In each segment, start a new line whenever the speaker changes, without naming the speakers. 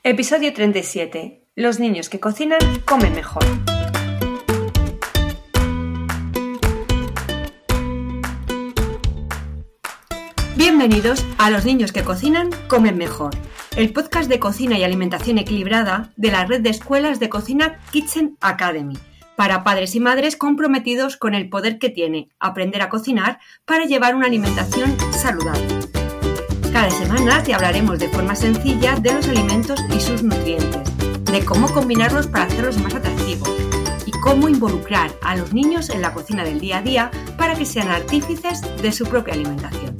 Episodio 37. Los niños que cocinan comen mejor. Bienvenidos a Los niños que cocinan comen mejor, el podcast de cocina y alimentación equilibrada de la red de escuelas de cocina Kitchen Academy, para padres y madres comprometidos con el poder que tiene aprender a cocinar para llevar una alimentación saludable. Cada semana te hablaremos de forma sencilla de los alimentos y sus nutrientes, de cómo combinarlos para hacerlos más atractivos y cómo involucrar a los niños en la cocina del día a día para que sean artífices de su propia alimentación.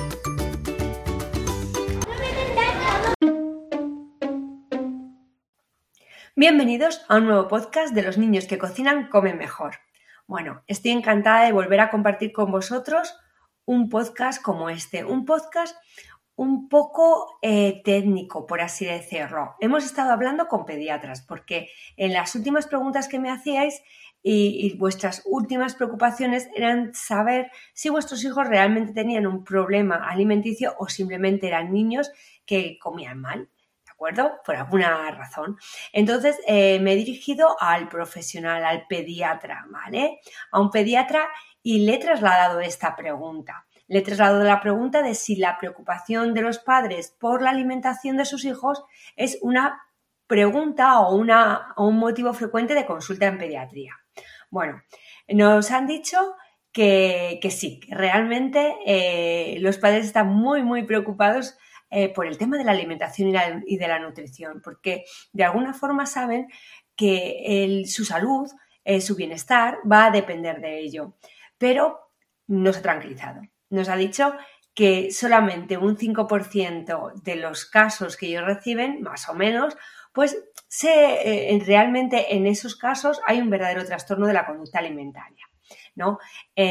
Bienvenidos a un nuevo podcast de Los niños que cocinan comen mejor. Bueno, estoy encantada de volver a compartir con vosotros un podcast como este, un podcast un poco técnico, por así decirlo. Hemos estado hablando con pediatras porque en las últimas preguntas que me hacíais y vuestras últimas preocupaciones eran saber si vuestros hijos realmente tenían un problema alimenticio o simplemente eran niños que comían mal, ¿de acuerdo? Por alguna razón. Entonces me he dirigido al profesional, al pediatra, ¿vale? A un pediatra y le he trasladado esta pregunta. Le he trasladado la pregunta de si la preocupación de los padres por la alimentación de sus hijos es una pregunta o un motivo frecuente de consulta en pediatría. Bueno, nos han dicho que sí, que realmente los padres están muy preocupados por el tema de la alimentación y de la nutrición, porque de alguna forma saben que su salud, su bienestar va a depender de ello, pero nos ha tranquilizado. Nos ha dicho que solamente un 5% de los casos que ellos reciben, más o menos, pues realmente en esos casos hay un verdadero trastorno de la conducta alimentaria, ¿no?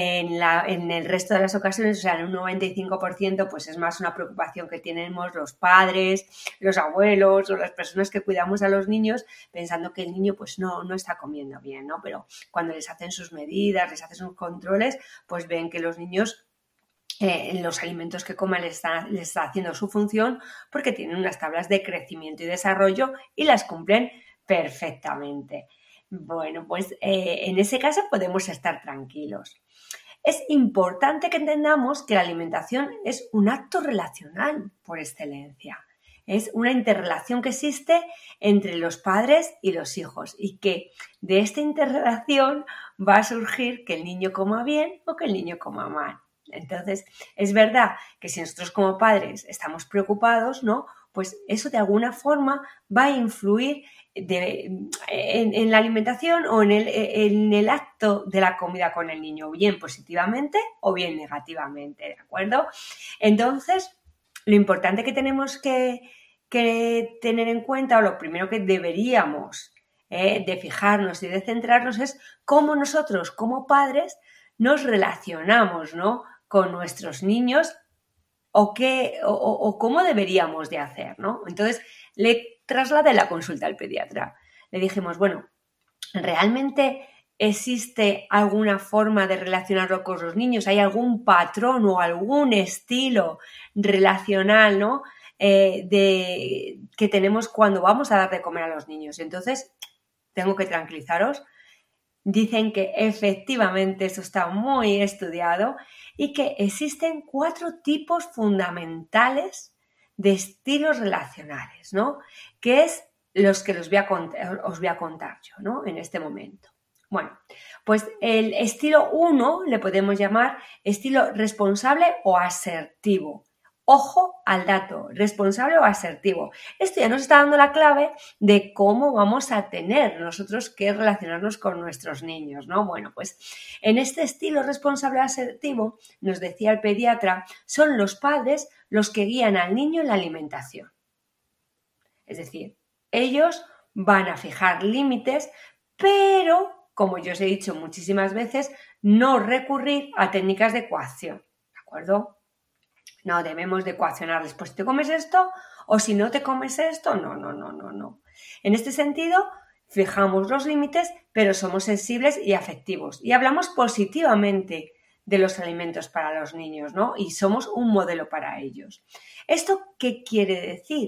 En el resto de las ocasiones, o sea, en un 95%, pues es más una preocupación que tenemos los padres, los abuelos o las personas que cuidamos a los niños, pensando que el niño pues no está comiendo bien, ¿no? Pero cuando les hacen sus medidas, les hacen sus controles, pues ven que los niños los alimentos que comen les está haciendo su función porque tienen unas tablas de crecimiento y desarrollo y las cumplen perfectamente. Bueno, pues en ese caso podemos estar tranquilos. Es importante que entendamos que la alimentación es un acto relacional por excelencia. Es una interrelación que existe entre los padres y los hijos y que de esta interrelación va a surgir que el niño coma bien o que el niño coma mal. Entonces, es verdad que si nosotros como padres estamos preocupados, ¿no? Pues eso de alguna forma va a influir en la alimentación o en el acto de la comida con el niño, bien positivamente o bien negativamente, ¿de acuerdo? Entonces, lo importante que tenemos que tener en cuenta, o lo primero que deberíamos de fijarnos y de centrarnos es cómo nosotros como padres nos relacionamos, ¿no?, con nuestros niños o cómo deberíamos de hacer, ¿no? Entonces, le trasladé la consulta al pediatra. Le dijimos, bueno, ¿realmente existe alguna forma de relacionarlo con los niños? ¿Hay algún patrón o algún estilo relacional, ¿no?, que tenemos cuando vamos a dar de comer a los niños? Entonces, tengo que tranquilizaros. Dicen que efectivamente eso está muy estudiado y que existen 4 tipos fundamentales de estilos relacionales, ¿no? Que es los que os voy a contar yo, ¿no?, en este momento. Bueno, pues el estilo 1 le podemos llamar estilo responsable o asertivo. Ojo al dato, responsable o asertivo. Esto ya nos está dando la clave de cómo vamos a tener nosotros que relacionarnos con nuestros niños, ¿no? Bueno, pues en este estilo responsable o asertivo, nos decía el pediatra, son los padres los que guían al niño en la alimentación. Es decir, ellos van a fijar límites, pero, como yo os he dicho muchísimas veces, no recurrir a técnicas de coacción, ¿de acuerdo? No debemos de coaccionarles, pues te comes esto o si no te comes esto, no. En este sentido, fijamos los límites, pero somos sensibles y afectivos y hablamos positivamente de los alimentos para los niños, ¿no? Y somos un modelo para ellos. ¿Esto qué quiere decir?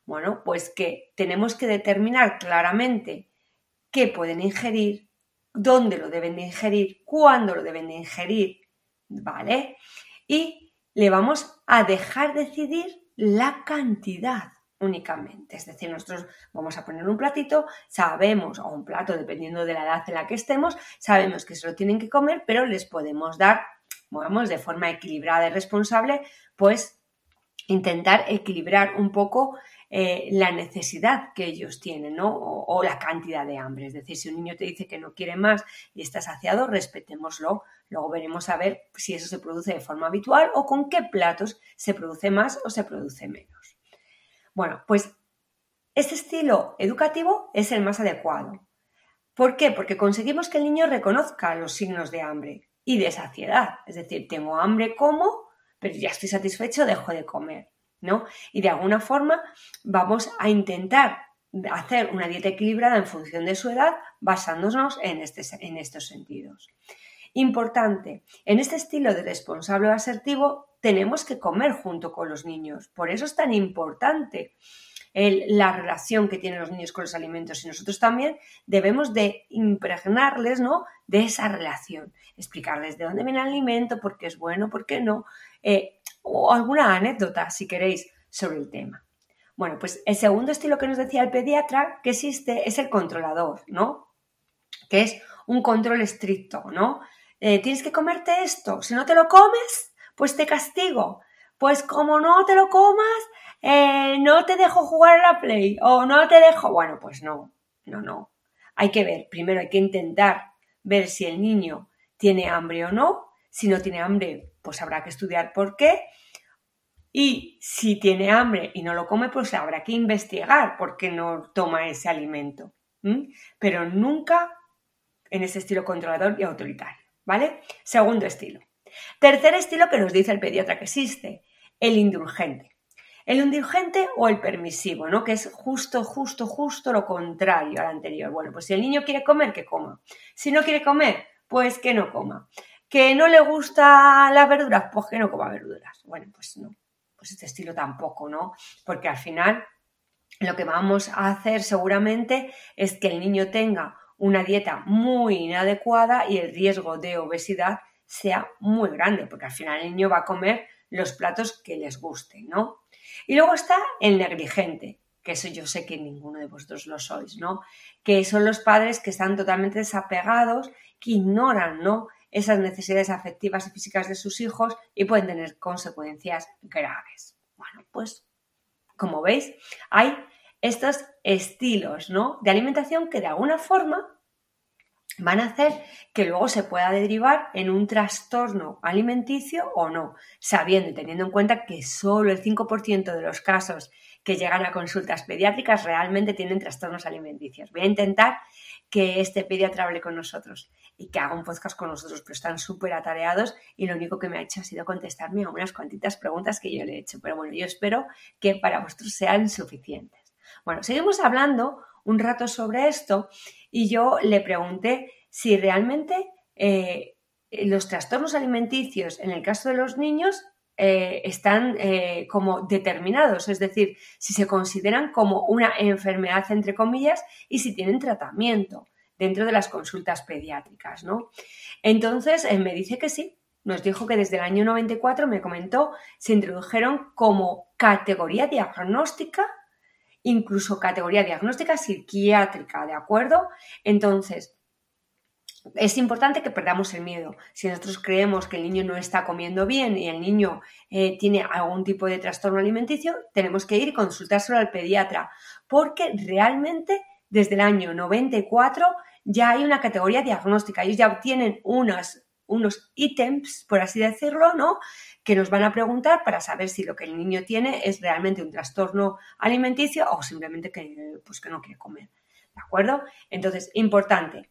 Bueno, pues que tenemos que determinar claramente qué pueden ingerir, dónde lo deben de ingerir, cuándo lo deben de ingerir, ¿vale? Y le vamos a dejar decidir la cantidad únicamente. Es decir, nosotros vamos a poner un platito, sabemos, o un plato, dependiendo de la edad en la que estemos, sabemos que se lo tienen que comer, pero les podemos dar, vamos, de forma equilibrada y responsable, pues intentar equilibrar un poco la necesidad que ellos tienen, ¿no? O la cantidad de hambre. Es decir, si un niño te dice que no quiere más y está saciado, respetémoslo. Luego veremos a ver si eso se produce de forma habitual o con qué platos se produce más o se produce menos. Bueno, pues este estilo educativo es el más adecuado. ¿Por qué? Porque conseguimos que el niño reconozca los signos de hambre y de saciedad. Es decir, tengo hambre, como, pero ya estoy satisfecho, dejo de comer, ¿no? Y de alguna forma vamos a intentar hacer una dieta equilibrada en función de su edad, basándonos en estos sentidos. Importante, en este estilo de responsable o asertivo tenemos que comer junto con los niños. Por eso es tan importante la relación que tienen los niños con los alimentos, y nosotros también debemos de impregnarles, ¿no?, de esa relación, explicarles de dónde viene el alimento, por qué es bueno, por qué no, o alguna anécdota, si queréis, sobre el tema. Bueno, pues el segundo estilo que nos decía el pediatra que existe es el controlador, ¿no?, que es un control estricto, ¿no? Tienes que comerte esto, si no te lo comes, pues te castigo. Pues como no te lo comas, no te dejo jugar a la Play o no te dejo... Bueno, pues no. Hay que ver, primero hay que intentar ver si el niño tiene hambre o no. Si no tiene hambre, pues habrá que estudiar por qué. Y si tiene hambre y no lo come, pues habrá que investigar por qué no toma ese alimento. Pero nunca en ese estilo controlador y autoritario, ¿vale? Segundo estilo. Tercer estilo que nos dice el pediatra que existe, el indulgente. El indulgente o el permisivo, ¿no?, que es justo lo contrario al anterior. Bueno, pues si el niño quiere comer, que coma. Si no quiere comer, pues que no coma. ¿Que no le gusta las verduras? Pues que no coma verduras. Bueno, pues no. Pues este estilo tampoco, ¿no? Porque al final lo que vamos a hacer seguramente es que el niño tenga una dieta muy inadecuada y el riesgo de obesidad sea muy grande, porque al final el niño va a comer los platos que les gusten, ¿no? Y luego está el negligente, que eso yo sé que ninguno de vosotros lo sois, ¿no? Que son los padres que están totalmente desapegados, que ignoran, ¿no?, esas necesidades afectivas y físicas de sus hijos y pueden tener consecuencias graves. Bueno, pues como veis, hay estos estilos, ¿no?, de alimentación que de alguna forma van a hacer que luego se pueda derivar en un trastorno alimenticio o no, sabiendo y teniendo en cuenta que solo el 5% de los casos que llegan a consultas pediátricas realmente tienen trastornos alimenticios. Voy a intentar que este pediatra hable con nosotros y que haga un podcast con nosotros, pero están súper atareados y lo único que me ha hecho ha sido contestarme a unas cuantitas preguntas que yo le he hecho. Pero bueno, yo espero que para vosotros sean suficientes. Bueno, seguimos hablando un rato sobre esto y yo le pregunté si realmente los trastornos alimenticios en el caso de los niños están como determinados, es decir, si se consideran como una enfermedad, entre comillas, y si tienen tratamiento dentro de las consultas pediátricas, ¿no? Entonces, me dice que sí, nos dijo que desde el año 94, me comentó, se introdujeron como categoría diagnóstica, incluso categoría diagnóstica psiquiátrica, ¿de acuerdo? Entonces, es importante que perdamos el miedo. Si nosotros creemos que el niño no está comiendo bien y el niño tiene algún tipo de trastorno alimenticio, tenemos que ir y consultárselo al pediatra, porque realmente desde el año 94 ya hay una categoría diagnóstica. Ellos ya obtienen unos ítems, por así decirlo, ¿no?, que nos van a preguntar para saber si lo que el niño tiene es realmente un trastorno alimenticio o simplemente que no quiere comer. ¿De acuerdo? Entonces, importante.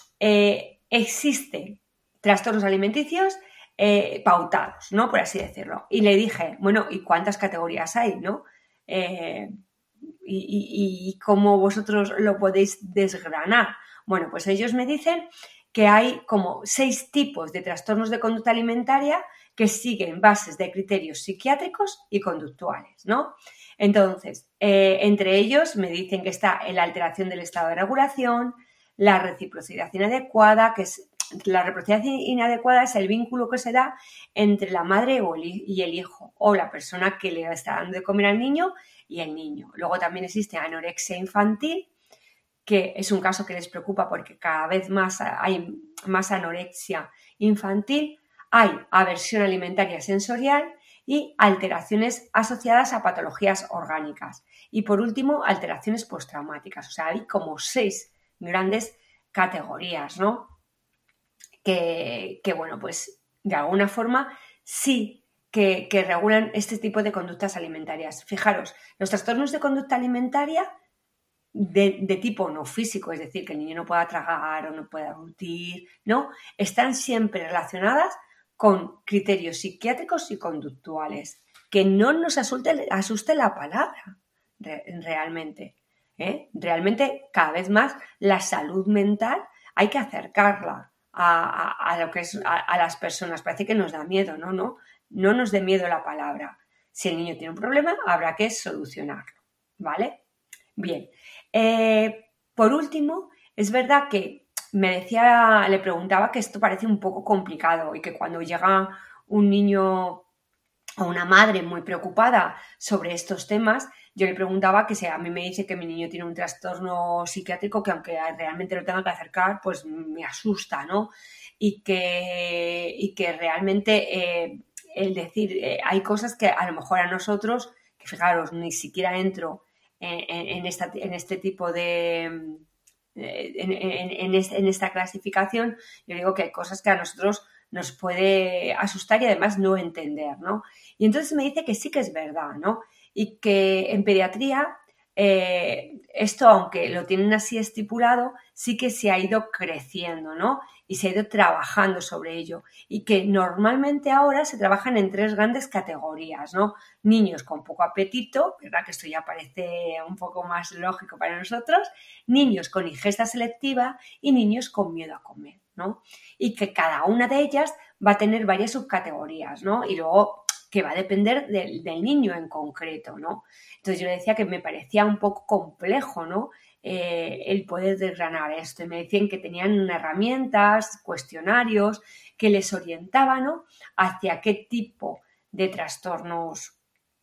Existen trastornos alimenticios pautados, ¿no?, por así decirlo. Y le dije, bueno, ¿y cuántas categorías hay, no? Y cómo vosotros lo podéis desgranar. Bueno, pues ellos me dicen que hay como 6 tipos de trastornos de conducta alimentaria que siguen bases de criterios psiquiátricos y conductuales, ¿no? Entonces, entre ellos me dicen que está la alteración del estado de regulación, la reciprocidad inadecuada, que es la reciprocidad inadecuada es el vínculo que se da entre la madre y el hijo, o la persona que le está dando de comer al niño y el niño. Luego también existe anorexia infantil, que es un caso que les preocupa porque cada vez más hay más anorexia infantil, hay aversión alimentaria sensorial y alteraciones asociadas a patologías orgánicas. Y por último, alteraciones postraumáticas. O sea, hay como 6 grandes categorías, ¿no? Que bueno, pues de alguna forma sí que regulan este tipo de conductas alimentarias. Fijaros, los trastornos de conducta alimentaria de tipo no físico, es decir, que el niño no pueda tragar o no pueda deglutir, ¿no? Están siempre relacionadas con criterios psiquiátricos y conductuales. Que no nos asuste la palabra, realmente. Realmente, cada vez más, la salud mental hay que acercarla a lo que es a las personas. Parece que nos da miedo, ¿no? No nos dé miedo la palabra. Si el niño tiene un problema, habrá que solucionarlo, ¿vale? Bien. Por último, es verdad que le preguntaba que esto parece un poco complicado y que cuando llega un niño o una madre muy preocupada sobre estos temas, yo le preguntaba que si a mí me dice que mi niño tiene un trastorno psiquiátrico que aunque realmente lo tenga que acercar, pues me asusta, ¿no? Y que realmente el decir, hay cosas que a lo mejor a nosotros, que fijaros, ni siquiera entro en este tipo de... En esta clasificación, yo digo que hay cosas que a nosotros nos puede asustar y además no entender, ¿no? Y entonces me dice que sí que es verdad, ¿no? Y que en pediatría esto, aunque lo tienen así estipulado, sí que se ha ido creciendo, ¿no? Y se ha ido trabajando sobre ello. Y que normalmente ahora se trabajan en 3 grandes categorías, ¿no? Niños con poco apetito, ¿verdad? Que esto ya parece un poco más lógico para nosotros. Niños con ingesta selectiva y niños con miedo a comer, ¿no? Y que cada una de ellas va a tener varias subcategorías, ¿no? Y luego que va a depender del niño en concreto, ¿no? Entonces yo le decía que me parecía un poco complejo, ¿no? El poder desgranar esto. Y me decían que tenían herramientas, cuestionarios que les orientaban, ¿no? Hacia qué tipo de trastornos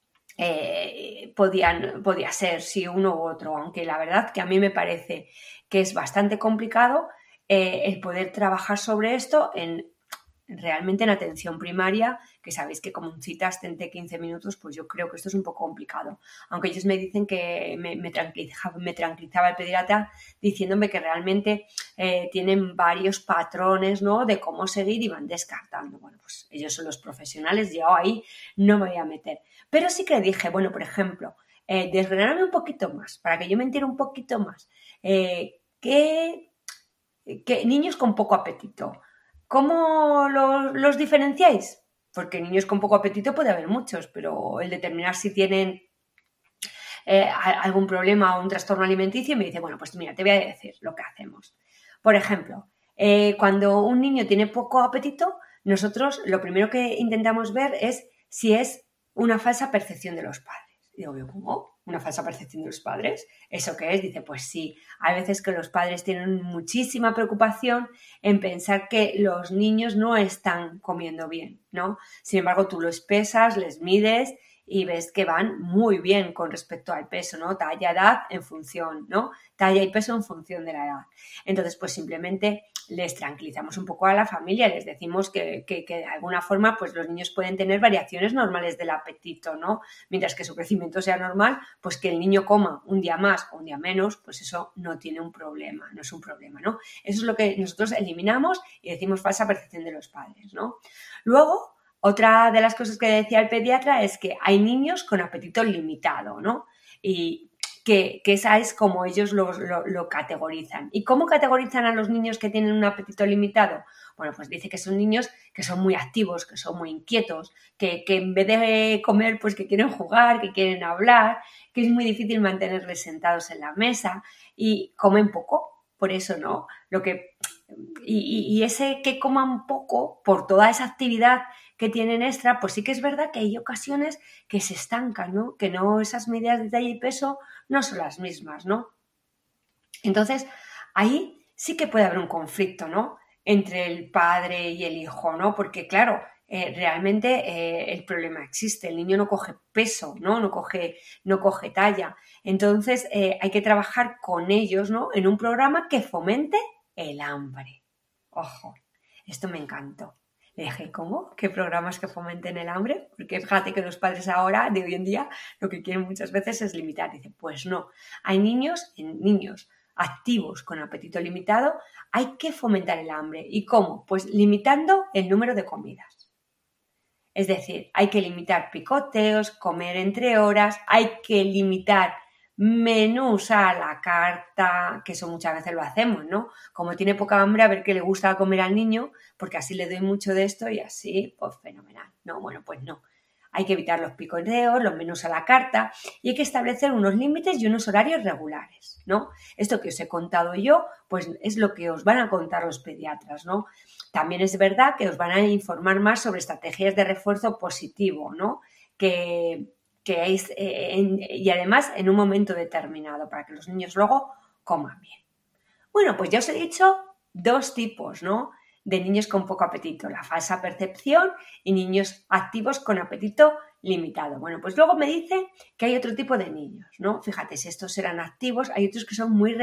podía ser, si uno u otro, aunque la verdad que a mí me parece que es bastante complicado el poder trabajar sobre esto realmente en atención primaria, que sabéis que como un citas de 15 minutos, pues yo creo que esto es un poco complicado. Aunque ellos me dicen que me tranquilizaba el pediatra diciéndome que realmente tienen varios patrones, ¿no? De cómo seguir y van descartando. Bueno, pues ellos son los profesionales, yo ahí no me voy a meter. Pero sí que dije, bueno, por ejemplo, desgranarme un poquito más, para que yo me entienda un poquito más. ¿Qué niños con poco apetito? ¿Cómo los diferenciáis? Porque niños con poco apetito puede haber muchos, pero el determinar si tienen algún problema o un trastorno alimenticio, me dice, bueno, pues mira, te voy a decir lo que hacemos. Por ejemplo, cuando un niño tiene poco apetito, nosotros lo primero que intentamos ver es si es una falsa percepción de los padres. Digo, ¿cómo? ¿Una falsa percepción de los padres? ¿Eso qué es? Dice, pues sí, hay veces que los padres tienen muchísima preocupación en pensar que los niños no están comiendo bien, ¿no? Sin embargo, tú los pesas, les mides y ves que van muy bien con respecto al peso, ¿no? Talla, edad en función, ¿no? Talla y peso en función de la edad. Entonces, pues simplemente les tranquilizamos un poco a la familia, les decimos que de alguna forma pues los niños pueden tener variaciones normales del apetito, ¿no? Mientras que su crecimiento sea normal, pues que el niño coma un día más o un día menos, pues eso no tiene un problema, no es un problema, ¿no? Eso es lo que nosotros eliminamos y decimos falsa percepción de los padres, ¿no? Luego, otra de las cosas que decía el pediatra es que hay niños con apetito limitado, ¿no? Y que esa es como ellos lo categorizan. ¿Y cómo categorizan a los niños que tienen un apetito limitado? Bueno, pues dice que son niños que son muy activos, que son muy inquietos, que en vez de comer, pues que quieren jugar, que quieren hablar, que es muy difícil mantenerles sentados en la mesa y comen poco, por eso, ¿no? Y ese que coman poco, por toda esa actividad que tienen extra, pues sí que es verdad que hay ocasiones que se estancan, ¿no? Que no, esas medidas de talla y peso no son las mismas, ¿no? Entonces, ahí sí que puede haber un conflicto, ¿no? Entre el padre y el hijo, ¿no? Porque, claro, realmente el problema existe. El niño no coge peso, ¿no? No coge talla. Entonces, hay que trabajar con ellos, ¿no? En un programa que fomente el hambre. Ojo, esto me encantó. Le dije, ¿cómo? ¿Qué programas que fomenten el hambre? Porque fíjate que los padres ahora, de hoy en día, lo que quieren muchas veces es limitar. Dice, pues no. Hay niños activos con apetito limitado, hay que fomentar el hambre. ¿Y cómo? Pues limitando el número de comidas. Es decir, hay que limitar picoteos, comer entre horas, hay que limitar menús a la carta, que eso muchas veces lo hacemos, ¿no? Como tiene poca hambre, a ver qué le gusta comer al niño, porque así le doy mucho de esto y así, pues fenomenal. No, bueno, pues no. Hay que evitar los picoteos, los menús a la carta y hay que establecer unos límites y unos horarios regulares, ¿no? Esto que os he contado yo, pues es lo que os van a contar los pediatras, ¿no? También es verdad que os van a informar más sobre estrategias de refuerzo positivo, ¿no? Y además en un momento determinado para que los niños luego coman bien. Bueno, pues ya os he dicho 2 tipos, ¿no? De niños con poco apetito, la falsa percepción y niños activos con apetito limitado. Bueno, pues luego me dice que hay otro tipo de niños, ¿no? Fíjate, si estos eran activos, hay otros que son muy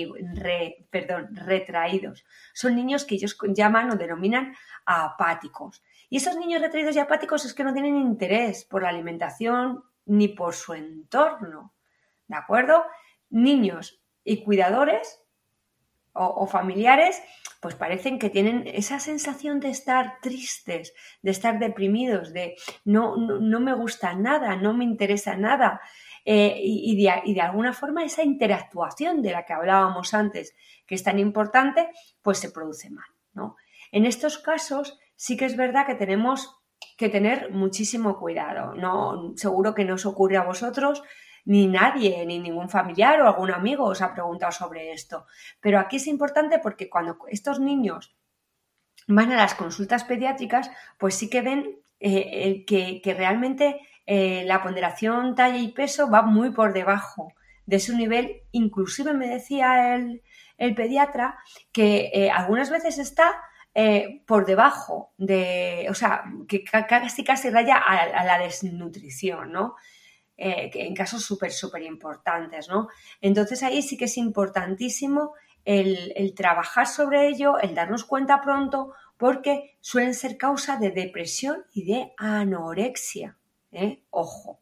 retraídos. Son niños que ellos llaman o denominan apáticos. Y esos niños retraídos y apáticos es que no tienen interés por la alimentación ni por su entorno, ¿de acuerdo? Niños y cuidadores o familiares, pues parecen que tienen esa sensación de estar tristes, de estar deprimidos, de no me gusta nada, no me interesa nada. Y de alguna forma esa interactuación de la que hablábamos antes, que es tan importante, pues se produce mal, ¿no? En estos casos sí que es verdad que tenemos que tener muchísimo cuidado, ¿no? Seguro que no os ocurre a vosotros, ni nadie, ni ningún familiar o algún amigo os ha preguntado sobre esto. Pero aquí es importante porque cuando estos niños van a las consultas pediátricas, pues sí que ven que realmente la ponderación talla y peso va muy por debajo de su nivel. Inclusive me decía el pediatra que algunas veces está por debajo de, o sea, que casi raya a la desnutrición, ¿no? En casos súper importantes, ¿no? Entonces ahí sí que es importantísimo el trabajar sobre ello, el darnos cuenta pronto, porque suelen ser causa de depresión y de anorexia. Ojo,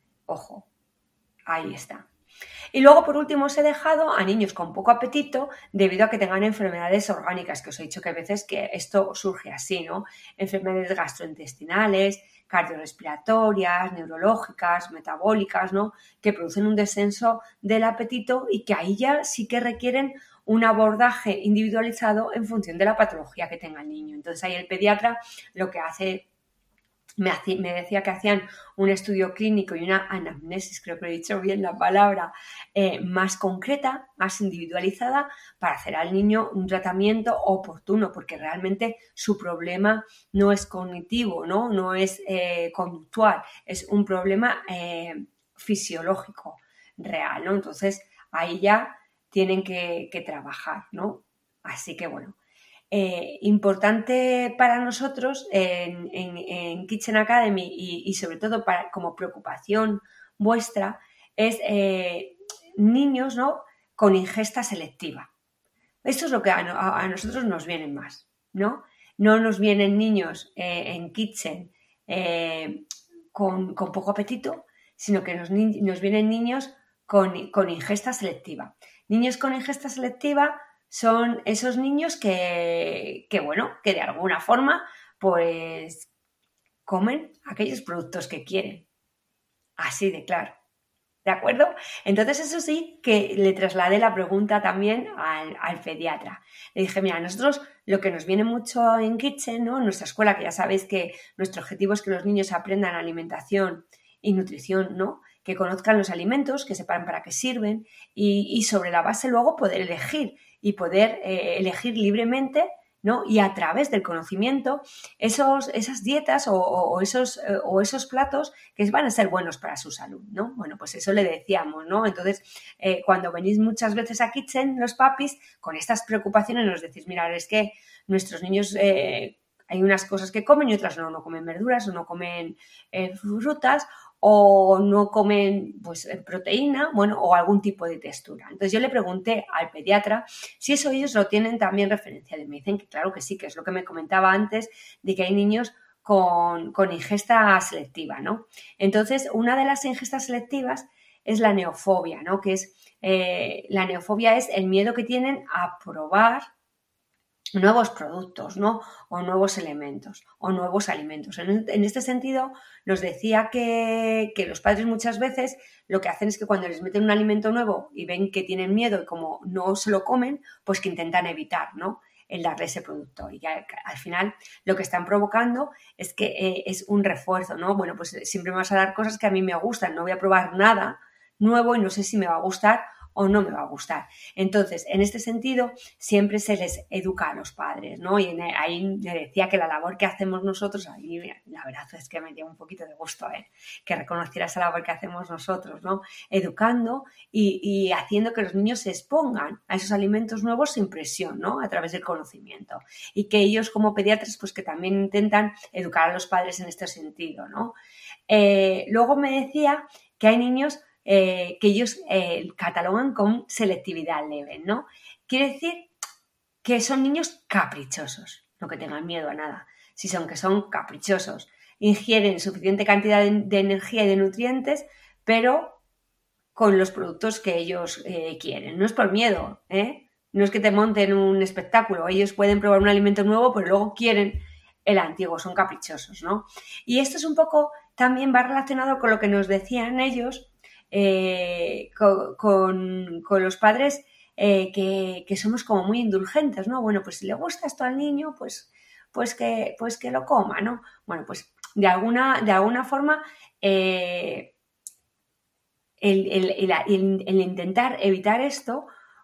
ahí está. Y luego, por último, os he dejado a niños con poco apetito debido a que tengan enfermedades orgánicas, que os he dicho que a veces que esto surge así, ¿no? Enfermedades gastrointestinales, cardiorrespiratorias, neurológicas, metabólicas, ¿no? Que producen un descenso del apetito y que ahí ya sí que requieren un abordaje individualizado en función de la patología que tenga el niño. Entonces ahí el pediatra lo que hace... Me decía que hacían un estudio clínico y una anamnesis, creo que he dicho bien la palabra, más concreta, más individualizada, para hacer al niño un tratamiento oportuno, porque realmente su problema no es cognitivo, no es conductual, es un problema fisiológico real, ¿no? Entonces ahí ya tienen que trabajar, ¿no? Así que bueno. Importante para nosotros en Kitchen Academy y sobre todo como preocupación vuestra es niños, ¿no? Con ingesta selectiva. Esto es lo que a nosotros nos viene más, ¿no? No nos vienen niños en Kitchen con poco apetito, sino que nos vienen niños con ingesta selectiva. Niños con ingesta selectiva son esos niños que de alguna forma pues comen aquellos productos que quieren. Así de claro. ¿De acuerdo? Entonces eso sí que le trasladé la pregunta también al pediatra. Le dije, mira, nosotros lo que nos viene mucho en Kitchen, ¿no? En nuestra escuela, que ya sabéis que nuestro objetivo es que los niños aprendan alimentación y nutrición, ¿no? Que conozcan los alimentos, que sepan para qué sirven y sobre la base luego poder elegir y poder elegir libremente ¿no? Y a través del conocimiento, esas dietas o esos platos que van a ser buenos para su salud, ¿no? Bueno, pues eso le decíamos, ¿no? Entonces, cuando venís muchas veces a Kitchen, los papis, con estas preocupaciones nos decís, mira, es que nuestros niños... hay unas cosas que comen y otras no comen verduras o no comen frutas o no comen pues proteína, bueno, o algún tipo de textura. Entonces yo le pregunté al pediatra si eso ellos lo tienen también referenciado y me dicen que claro que sí, que es lo que me comentaba antes de que hay niños con ingesta selectiva, ¿no? Entonces, una de las ingestas selectivas es la neofobia, ¿no? Que es, la neofobia es el miedo que tienen a probar nuevos productos, ¿no? O nuevos elementos o nuevos alimentos. En este sentido, nos decía que los padres muchas veces lo que hacen es que cuando les meten un alimento nuevo y ven que tienen miedo y como no se lo comen, pues que intentan evitar, ¿no? El darle ese producto. Y ya, al final lo que están provocando es que es un refuerzo, ¿no? Bueno, pues siempre me vas a dar cosas que a mí me gustan, no voy a probar nada nuevo y no sé si me va a gustar o no me va a gustar. Entonces, en este sentido, siempre se les educa a los padres, ¿no? Y ahí le decía que la labor que hacemos nosotros, ahí la verdad es que me dio un poquito de gusto, que reconociera esa labor que hacemos nosotros, ¿no? Educando y haciendo que los niños se expongan a esos alimentos nuevos sin presión, ¿no? A través del conocimiento. Y que ellos como pediatras, pues que también intentan educar a los padres en este sentido, ¿no? Luego me decía que hay niños que ellos catalogan con selectividad leve, ¿no? Quiere decir que son niños caprichosos, no que tengan miedo a nada, sino que son caprichosos, ingieren suficiente cantidad de energía y de nutrientes, pero con los productos que ellos quieren. No es por miedo, no es que te monten un espectáculo, ellos pueden probar un alimento nuevo, pero luego quieren el antiguo, son caprichosos, ¿no? Y esto es un poco, también va relacionado con lo que nos decían ellos, con los padres que somos como muy indulgentes, ¿no? Bueno, pues si le gusta esto al niño, pues que lo coma, ¿no? Bueno, pues de alguna forma el intentar evitar esto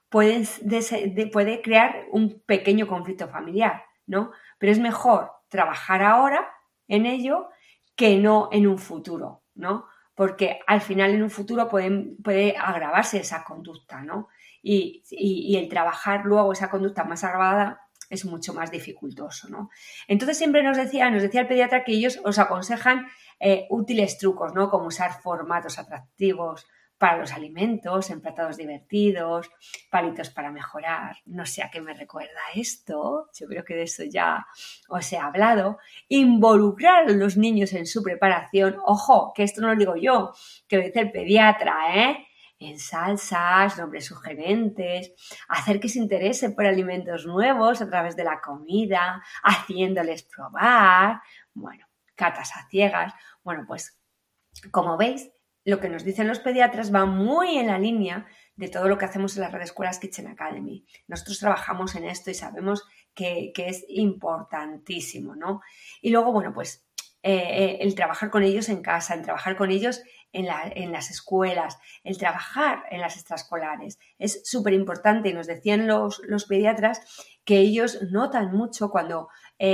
puede crear un pequeño conflicto familiar, ¿no? Pero es mejor trabajar ahora en ello que no en un futuro, ¿no? Porque al final en un futuro puede agravarse esa conducta, ¿no? Y el trabajar luego esa conducta más agravada es mucho más dificultoso, ¿no? Entonces siempre nos decía el pediatra que ellos os aconsejan útiles trucos, ¿no? Como usar formatos atractivos para los alimentos, emplatados divertidos, palitos para mejorar. No sé a qué me recuerda esto, yo creo que de eso ya os he hablado. Involucrar a los niños en su preparación. Ojo, que esto no lo digo yo, que lo dice el pediatra, en salsas, nombres sugerentes, hacer que se interesen por alimentos nuevos a través de la comida, haciéndoles probar, bueno, catas a ciegas. Bueno, pues como veis, lo que nos dicen los pediatras va muy en la línea de todo lo que hacemos en las redes escuelas Kitchen Academy. Nosotros trabajamos en esto y sabemos que es importantísimo, ¿no? Y luego, bueno, pues el trabajar con ellos en casa, el trabajar con ellos en las escuelas, el trabajar en las extraescolares es súper importante y nos decían los pediatras que ellos notan mucho cuando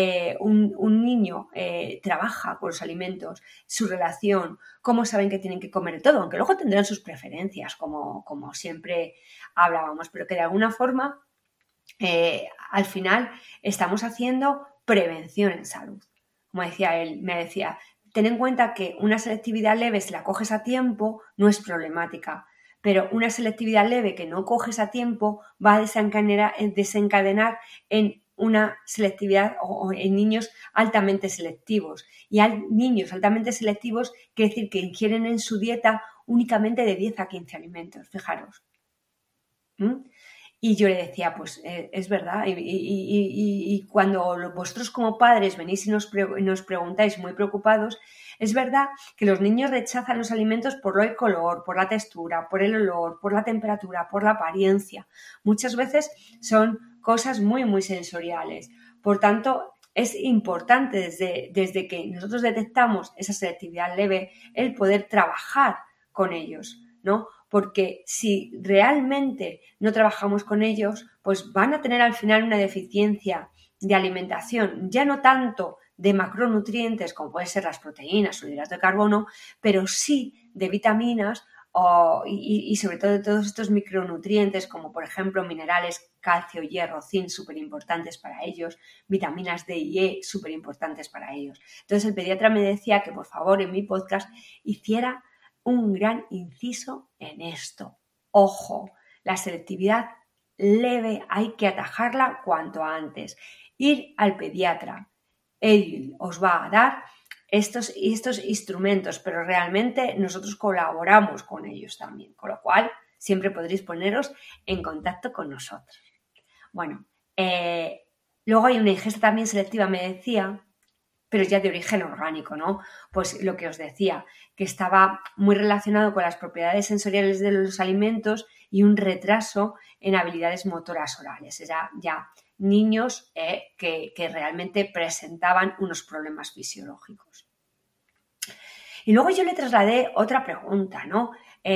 un niño trabaja con los alimentos, su relación, cómo saben que tienen que comer de todo, aunque luego tendrán sus preferencias, como siempre hablábamos, pero que de alguna forma al final estamos haciendo prevención en salud. Como decía él, me decía, ten en cuenta que una selectividad leve, si la coges a tiempo, no es problemática, pero una selectividad leve que no coges a tiempo va a desencadenar en una selectividad o en niños altamente selectivos. Y niños altamente selectivos quiere decir que ingieren en su dieta únicamente de 10 a 15 alimentos, fijaros. Y yo le decía, pues es verdad, y cuando vosotros como padres venís y nos preguntáis muy preocupados, es verdad que los niños rechazan los alimentos por el color, por la textura, por el olor, por la temperatura, por la apariencia. Muchas veces son cosas muy, muy sensoriales. Por tanto, es importante desde que nosotros detectamos esa selectividad leve, el poder trabajar con ellos, ¿no? Porque si realmente no trabajamos con ellos, pues van a tener al final una deficiencia de alimentación, ya no tanto de macronutrientes como pueden ser las proteínas o el hidrato de carbono, pero sí de vitaminas y sobre todo de todos estos micronutrientes como por ejemplo minerales, calcio, hierro, zinc, súper importantes para ellos, vitaminas D y E, súper importantes para ellos. Entonces el pediatra me decía que por favor en mi podcast hiciera un gran inciso en esto. Ojo, la selectividad leve hay que atajarla cuanto antes. Ir al pediatra, él os va a dar estos instrumentos, pero realmente nosotros colaboramos con ellos también, con lo cual siempre podréis poneros en contacto con nosotros. Bueno, luego hay una ingesta también selectiva, me decía, pero ya de origen orgánico, ¿no? Pues lo que os decía, que estaba muy relacionado con las propiedades sensoriales de los alimentos y un retraso en habilidades motoras orales. Era ya niños que realmente presentaban unos problemas fisiológicos. Y luego yo le trasladé otra pregunta, ¿no?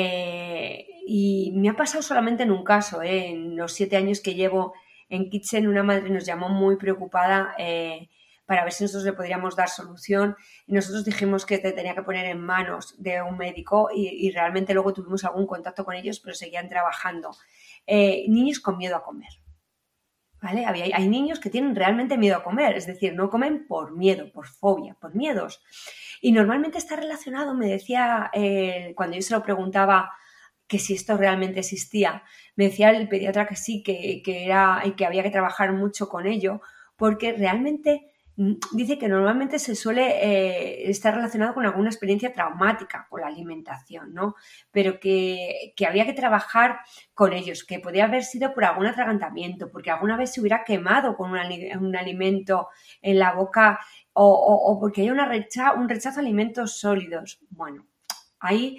Y me ha pasado solamente en un caso, en los 7 años que llevo en Kitchen, una madre nos llamó muy preocupada para ver si nosotros le podríamos dar solución y nosotros dijimos que te tenía que poner en manos de un médico y realmente luego tuvimos algún contacto con ellos, pero seguían trabajando. Niños con miedo a comer. ¿Vale? Hay niños que tienen realmente miedo a comer, es decir, no comen por miedo, por fobia, por miedos. Y normalmente está relacionado, me decía, cuando yo se lo preguntaba que si esto realmente existía, me decía el pediatra que sí, que había que trabajar mucho con ello, porque realmente dice que normalmente se suele estar relacionado con alguna experiencia traumática con la alimentación, ¿no? Pero que había que trabajar con ellos, que podía haber sido por algún atragantamiento, porque alguna vez se hubiera quemado con un alimento en la boca o porque hay un rechazo a alimentos sólidos. Bueno, ahí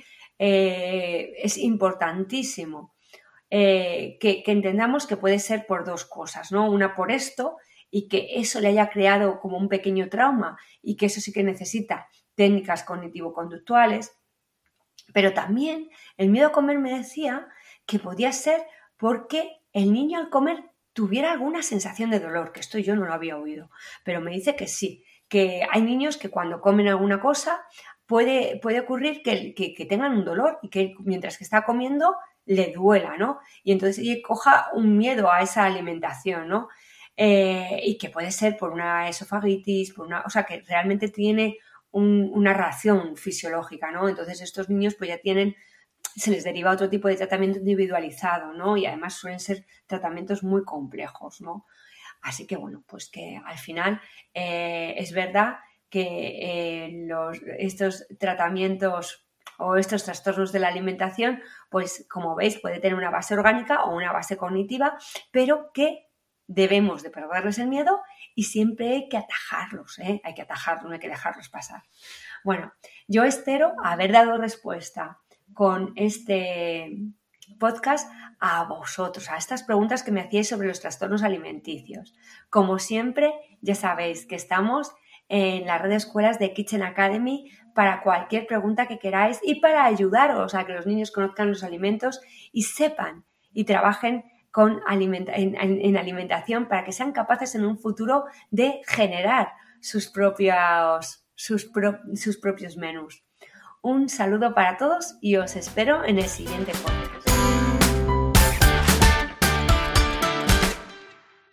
es importantísimo que entendamos que puede ser por dos cosas, ¿no? Una por esto y que eso le haya creado como un pequeño trauma y que eso sí que necesita técnicas cognitivo-conductuales, pero también el miedo a comer me decía que podía ser porque el niño al comer tuviera alguna sensación de dolor, que esto yo no lo había oído, pero me dice que sí, que hay niños que cuando comen alguna cosa puede ocurrir que tengan un dolor y que mientras que está comiendo le duela, ¿no? Y entonces coja un miedo a esa alimentación, ¿no? Y que puede ser por una esofagitis, o sea, que realmente tiene una reacción fisiológica, ¿no? Entonces estos niños pues ya se les deriva otro tipo de tratamiento individualizado, ¿no? Y además suelen ser tratamientos muy complejos, ¿no? Así que bueno, pues que al final es verdad que estos tratamientos o estos trastornos de la alimentación, pues como veis puede tener una base orgánica o una base cognitiva, pero que debemos de perderles el miedo y siempre hay que atajarlos, ¿eh? Hay que atajarlos, no hay que dejarlos pasar. Bueno, yo espero haber dado respuesta con este podcast a vosotros, a estas preguntas que me hacíais sobre los trastornos alimenticios. Como siempre, ya sabéis que estamos en la red de escuelas de Kitchen Academy para cualquier pregunta que queráis y para ayudaros a que los niños conozcan los alimentos y sepan y trabajen en alimentación para que sean capaces en un futuro de generar sus propios menús. Un saludo para todos y os espero en el siguiente podcast.